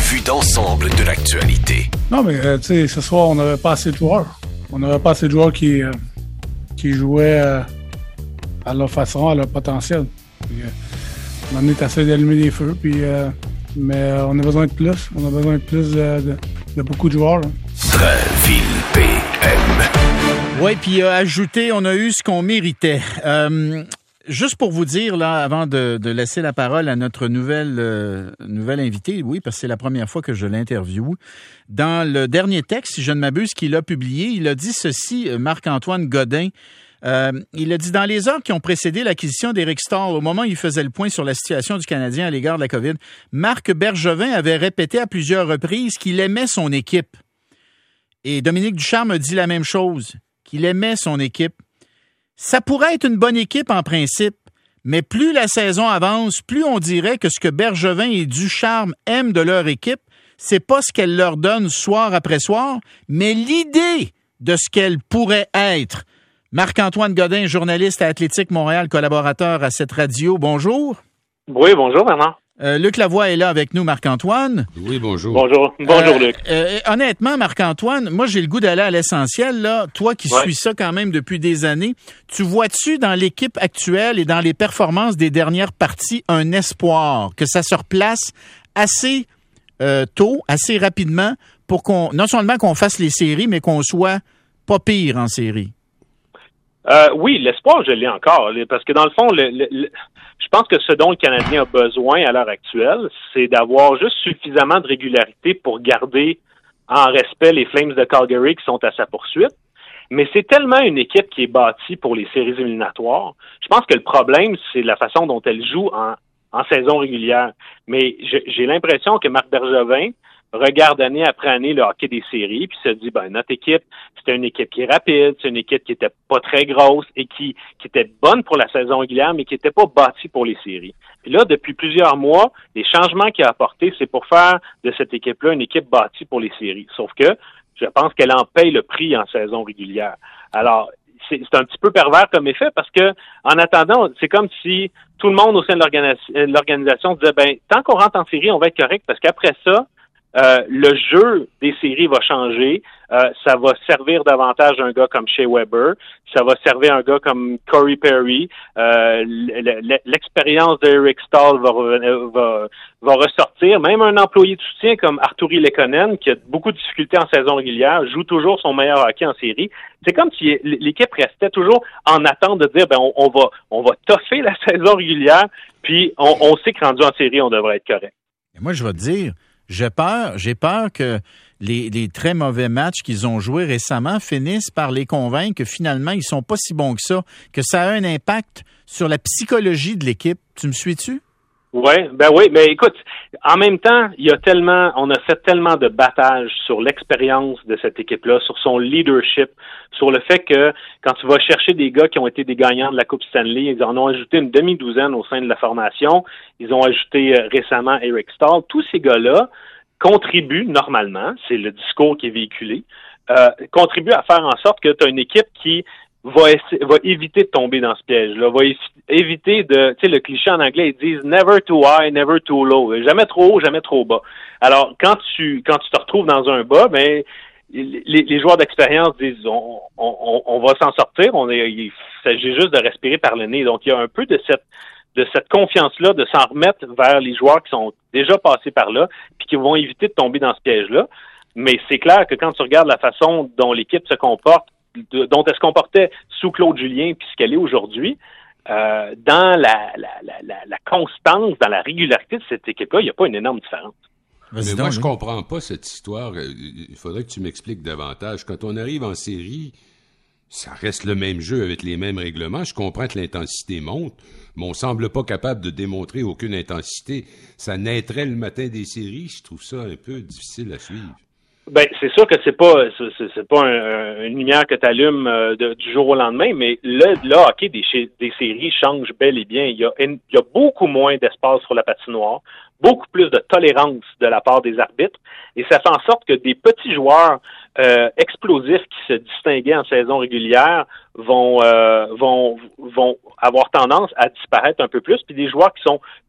vue d'ensemble de l'actualité. Non, mais tu sais, ce soir, on n'avait pas assez de joueurs. On n'avait pas assez de joueurs qui jouaient à leur façon, à leur potentiel. Puis, on est assez d'allumer les feux, puis, mais on a besoin de plus. On a besoin de plus de beaucoup de joueurs. Drainville PM. Oui, puis ajouter, on a eu ce qu'on méritait. Juste pour vous dire, là, avant de laisser la parole à notre nouvelle invitée, oui, parce que c'est la première fois que je l'interviewe, dans le dernier texte, si je ne m'abuse, qu'il a publié, il a dit ceci, Marc-Antoine Godin, il a dit « Dans les heures qui ont précédé l'acquisition d'Éric Staal, au moment où il faisait le point sur la situation du Canadien à l'égard de la COVID, Marc Bergevin avait répété à plusieurs reprises qu'il aimait son équipe. Et Dominique Ducharme a dit la même chose, qu'il aimait son équipe. Ça pourrait être une bonne équipe en principe, mais plus la saison avance, plus on dirait que ce que Bergevin et Ducharme aiment de leur équipe, c'est pas ce qu'elle leur donne soir après soir, mais l'idée de ce qu'elle pourrait être. » Marc-Antoine Godin, journaliste à Athlétique Montréal, collaborateur à cette radio. Bonjour. Oui, bonjour, Bernard. Luc Lavoie est là avec nous, Marc-Antoine. Oui, bonjour. Bonjour, Luc. Honnêtement, Marc-Antoine, moi, j'ai le goût d'aller à l'essentiel, là. Toi qui suis ça quand même depuis des années, tu vois-tu dans l'équipe actuelle et dans les performances des dernières parties un espoir que ça se replace assez tôt, assez rapidement pour qu'on, non seulement qu'on fasse les séries, mais qu'on soit pas pire en série? Oui, l'espoir, je l'ai encore, parce que dans le fond, je pense que ce dont le Canadien a besoin à l'heure actuelle, c'est d'avoir juste suffisamment de régularité pour garder en respect les Flames de Calgary qui sont à sa poursuite. Mais c'est tellement une équipe qui est bâtie pour les séries éliminatoires. Je pense que le problème, c'est la façon dont elle joue en saison régulière. Mais j'ai l'impression que Marc Bergevin regarde année après année le hockey des séries, puis se dit, notre équipe, c'était une équipe qui est rapide, c'est une équipe qui était pas très grosse et qui était bonne pour la saison régulière, mais qui était pas bâtie pour les séries. Puis là, depuis plusieurs mois, les changements qu'il a apportés, c'est pour faire de cette équipe-là une équipe bâtie pour les séries. Sauf que je pense qu'elle en paye le prix en saison régulière. Alors, c'est un petit peu pervers comme effet parce que, en attendant, c'est comme si tout le monde au sein de l'organisation disait, tant qu'on rentre en série, on va être correct parce qu'après ça, le jeu des séries va changer. Ça va servir davantage un gars comme Shea Weber. Ça va servir un gars comme Corey Perry. L'expérience d'Eric Staal va ressortir. Même un employé de soutien comme Artturi Lehkonen, qui a beaucoup de difficultés en saison régulière, joue toujours son meilleur hockey en série. C'est comme si l'équipe restait toujours en attente de dire, on va toffer la saison régulière, puis on sait que rendu en série, on devrait être correct. Et moi, je vais te dire, j'ai peur que les très mauvais matchs qu'ils ont joués récemment finissent par les convaincre que finalement, ils sont pas si bons que ça a un impact sur la psychologie de l'équipe. Tu me suis-tu? Oui, mais écoute, en même temps, on a fait tellement de battages sur l'expérience de cette équipe-là, sur son leadership, sur le fait que quand tu vas chercher des gars qui ont été des gagnants de la Coupe Stanley, ils en ont ajouté une demi-douzaine au sein de la formation, ils ont ajouté récemment Eric Staal, tous ces gars-là contribuent normalement, c'est le discours qui est véhiculé, contribuent à faire en sorte que tu as une équipe qui va éviter de tomber dans ce piège-là, va éviter de, tu sais, le cliché en anglais, ils disent never too high, never too low, jamais trop haut, jamais trop bas. Alors, quand tu te retrouves dans un bas, les joueurs d'expérience disent on va s'en sortir, il s'agit juste de respirer par le nez. Donc, il y a un peu de cette confiance-là, de s'en remettre vers les joueurs qui sont déjà passés par là, puis qui vont éviter de tomber dans ce piège-là. Mais c'est clair que quand tu regardes la façon dont l'équipe se comporte, dont elle se comportait sous Claude Julien puis ce qu'elle est aujourd'hui, dans la constance, dans la régularité de cette équipe-là, il n'y a pas une énorme différence. Mais moi, je comprends pas cette histoire. Il faudrait que tu m'expliques davantage. Quand on arrive en série, ça reste le même jeu avec les mêmes règlements. Je comprends que l'intensité monte, mais on semble pas capable de démontrer aucune intensité. Ça naîtrait le matin des séries. Je trouve ça un peu difficile à suivre. C'est sûr que c'est pas une lumière que tu allumes du jour au lendemain, mais le hockey des séries change bel et bien. Il y a beaucoup moins d'espace sur la patinoire, beaucoup plus de tolérance de la part des arbitres, et ça fait en sorte que des petits joueurs explosifs qui se distinguaient en saison régulière vont avoir tendance à disparaître un peu plus, puis des joueurs qui sont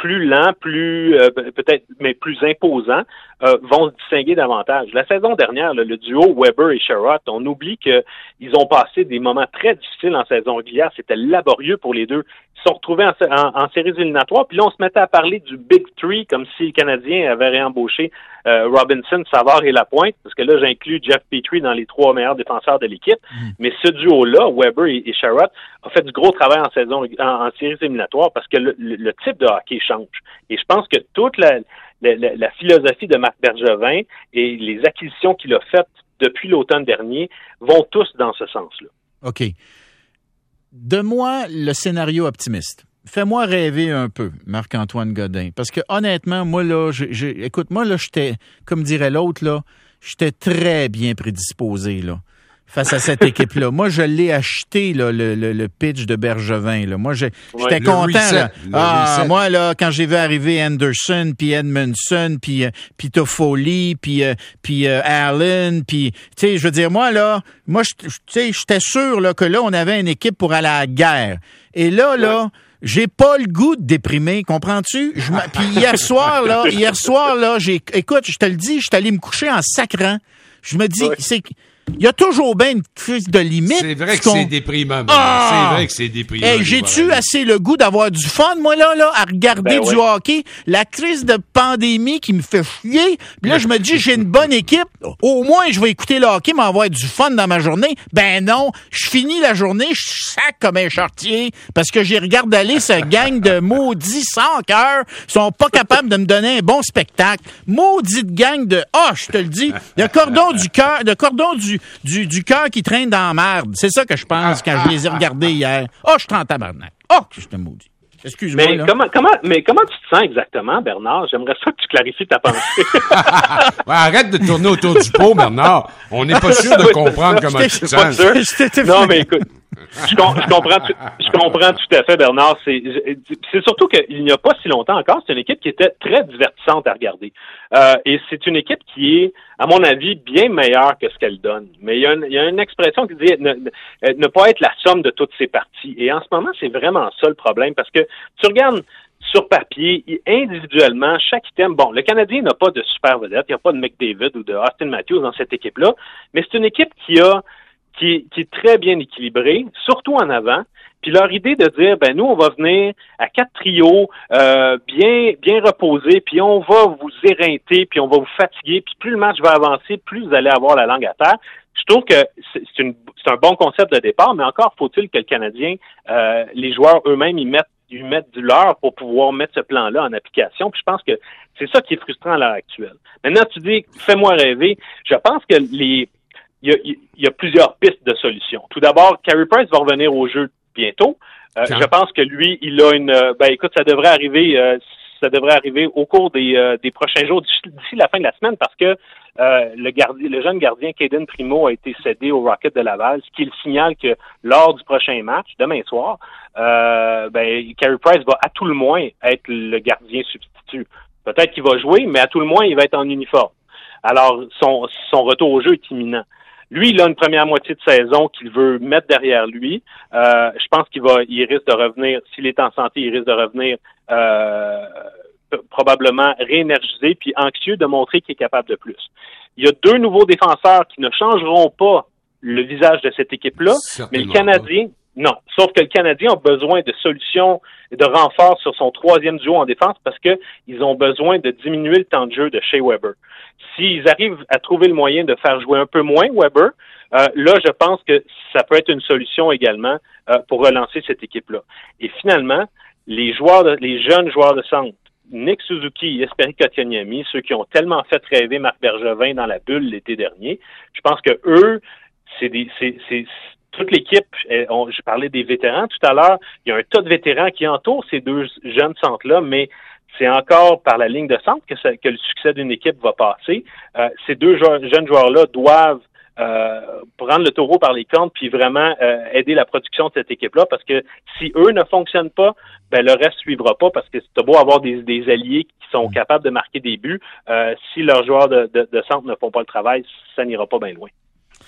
plus lents, plus peut-être, mais plus imposants, vont se distinguer davantage. La saison dernière, le duo Weber et Sherratt, on oublie qu'ils ont passé des moments très difficiles en saison régulière. C'était laborieux pour les deux. Ils se sont retrouvés en séries éliminatoires, puis là, on se mettait à parler du Big Three, comme si les Canadiens avaient réembauché Robinson, Savard et Lapointe, parce que là, j'inclus Jeff Petrie dans les 3 meilleurs défenseurs de l'équipe. Mais ce duo-là, Weber et Sherratt, a fait du gros travail en séries éliminatoires parce que le type de hockey change. Et je pense que toute la philosophie de Marc Bergevin et les acquisitions qu'il a faites depuis l'automne dernier vont tous dans ce sens-là. OK. Donne-moi le scénario optimiste. Fais-moi rêver un peu, Marc-Antoine Godin. Parce que honnêtement, moi, là, écoute, moi, là, j'étais, comme dirait l'autre, là, j'étais très bien prédisposé, là, face à cette équipe-là. Moi, je l'ai acheté, là, le pitch de Bergevin, là. Moi, j'étais content, là. Moi, là, quand j'ai vu arriver Anderson, puis Edmondson, puis Toffoli, puis Allen, puis, tu sais, je veux dire, moi, tu sais, j'étais sûr, là, que là, on avait une équipe pour aller à la guerre. Et là, j'ai pas le goût de déprimer, comprends-tu? Puis hier soir, là, écoute, je te le dis, je suis allé me coucher en sacrant. Je me dis, il y a toujours bien une crise de limite. C'est vrai que c'est déprimant. C'est vrai que c'est déprimant. Hey, j'ai-tu assez le goût d'avoir du fun, moi, là, à regarder du hockey? La crise de pandémie qui me fait chier. Puis là, je me dis, j'ai une bonne équipe. Au moins, je vais écouter le hockey, m'avoir du fun dans ma journée. Ben non, je finis la journée, je sac comme un chartier parce que j'ai regardé aller ce gang de maudits sans cœur. Ils sont pas capables de me donner un bon spectacle. Maudite gang de... je te le dis, le cordon du cœur qui traîne dans la merde. C'est ça que je pense quand je les ai regardés hier. Je suis en tabarnak. Je te maudis. Excuse-moi. Mais là. comment tu te sens exactement, Bernard? J'aimerais ça que tu clarifies ta pensée. Arrête de tourner autour du pot, Bernard. On n'est pas sûr de comprendre comment tu te sens. Non, mais écoute, je comprends tout à fait, Bernard. C'est surtout qu'il n'y a pas si longtemps encore, c'est une équipe qui était très divertissante à regarder. Et c'est une équipe qui est, à mon avis, bien meilleure que ce qu'elle donne. Mais il y a une expression qui dit ne pas être la somme de toutes ses parties. Et en ce moment, c'est vraiment ça le problème, parce que tu regardes sur papier, individuellement, chaque item, le Canadien n'a pas de super vedette, il n'y a pas de McDavid ou de Austin Matthews dans cette équipe-là, mais c'est une équipe qui est très bien équilibrée, surtout en avant. Puis leur idée de dire, nous, on va venir à 4 trios, bien reposés, puis on va vous éreinter, puis on va vous fatiguer, puis plus le match va avancer, plus vous allez avoir la langue à terre. Je trouve que c'est un bon concept de départ, mais encore faut-il que le Canadien, les joueurs eux-mêmes, ils mettent du leur pour pouvoir mettre ce plan-là en application. Puis je pense que c'est ça qui est frustrant à l'heure actuelle. Maintenant, tu dis, fais-moi rêver. Je pense que il y a plusieurs pistes de solutions. Tout d'abord, Carey Price va revenir au jeu bientôt. Je pense que lui, il a écoute, ça devrait arriver au cours des prochains jours, d'ici la fin de la semaine, parce que le jeune gardien Caden Primo a été cédé au Rocket de Laval, ce qui est le signal que lors du prochain match, demain soir, Carey Price va à tout le moins être le gardien substitut. Peut-être qu'il va jouer, mais à tout le moins, il va être en uniforme. Alors, son retour au jeu est imminent. Lui, il a une première moitié de saison qu'il veut mettre derrière lui. Je pense il risque de revenir, s'il est en santé, il risque de revenir probablement réénergisé puis anxieux de montrer qu'il est capable de plus. Il y a 2 nouveaux défenseurs qui ne changeront pas le visage de cette équipe-là, mais le Canadien, non. Sauf que le Canadien a besoin de solutions, de renforts sur son 3e duo en défense parce que ils ont besoin de diminuer le temps de jeu de Shea Weber. S'ils arrivent à trouver le moyen de faire jouer un peu moins Weber, là, je pense que ça peut être une solution également pour relancer cette équipe-là. Et finalement, les jeunes joueurs de centre, Nick Suzuki et Jesperi Kotkaniemi, ceux qui ont tellement fait rêver Marc Bergevin dans la bulle l'été dernier, je pense que eux, c'est toute l'équipe. Je parlais des vétérans tout à l'heure. Il y a un tas de vétérans qui entourent ces 2 jeunes centres-là, mais c'est encore par la ligne de centre que le succès d'une équipe va passer. Ces 2 jeunes joueurs-là doivent prendre le taureau par les cornes puis vraiment aider la production de cette équipe-là, parce que si eux ne fonctionnent pas, le reste suivra pas, parce que c'est beau avoir des alliés qui sont capables de marquer des buts. Si leurs joueurs de centre ne font pas le travail, ça n'ira pas bien loin.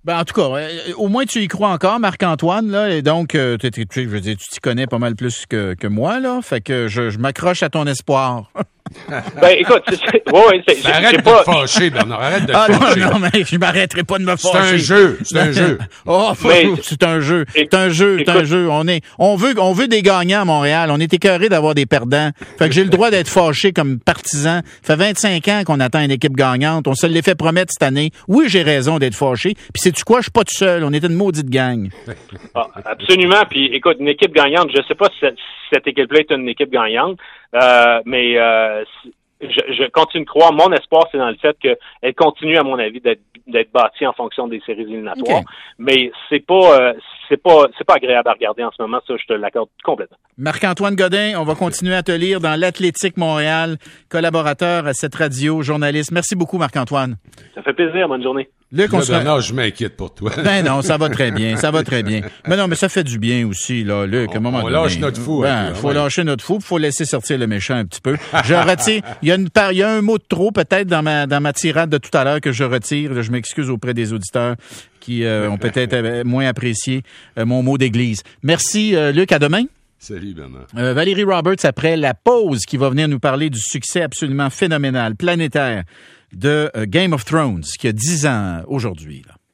Ben, en tout cas, au moins tu y crois encore, Marc-Antoine, là, et donc, je veux dire, tu t'y connais pas mal plus que moi, là, fait que je m'accroche à ton espoir. Ben, écoute, arrête de te fâcher, Bernard, arrête de te fâcher. Non, mais je m'arrêterai pas de me fâcher. C'est un jeu. Oh, c'est un jeu. C'est un jeu. On veut des gagnants à Montréal. On est écœurés d'avoir des perdants. Fait que j'ai le droit d'être fâché comme partisan. Ça fait 25 ans qu'on attend une équipe gagnante. On se l'est fait promettre cette année. Oui, j'ai raison d'être fâché. Puis sais-tu quoi? Je suis pas tout seul. On était une maudite gang. Ah, absolument. Puis écoute, une équipe gagnante, je sais pas si cette équipe-là est une équipe gagnante, mais je continue de croire. Mon espoir, c'est dans le fait qu'elle continue, à mon avis, d'être bâtie en fonction des séries éliminatoires. Okay. Mais c'est pas agréable à regarder en ce moment. Ça, je te l'accorde complètement. Marc-Antoine Godin, on va continuer à te lire dans l'Athlétique Montréal, collaborateur à cette radio, journaliste. Merci beaucoup, Marc-Antoine. Ça fait plaisir. Bonne journée. Luc, non, je m'inquiète pour toi. Ben non, ça va très bien, Mais non, mais ça fait du bien aussi, là, Luc, à un moment donné. On lâche notre fou. Faut lâcher notre fou, faut laisser sortir le méchant un petit peu. Je retire, il y a un mot de trop peut-être dans ma tirade de tout à l'heure que je retire. Je m'excuse auprès des auditeurs qui ont peut-être moins apprécié mon mot d'église. Merci, Luc, à demain. Salut, Bernard. Valérie Roberts, après la pause, qui va venir nous parler du succès absolument phénoménal, planétaire, de Game of Thrones, qui a 10 ans aujourd'hui, là.